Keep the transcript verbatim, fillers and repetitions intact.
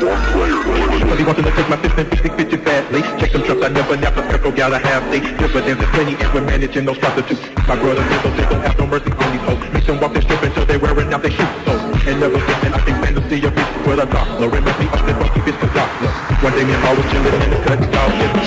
But he wanted to take my fist and fix it, fit it badly. Check them trucks, I never nap a purple gal I have. They dividends and plenty, and we're managing those prostitutes. My brother said those don't have no mercy on these hoes. Make them walk their strip until they're wearing out their shoes. So, and never thinking I think fantasy a bitch with a dollar. Remember me, I spent funky bitch to dollar. One day me and I was chilling in the cut, dog shit.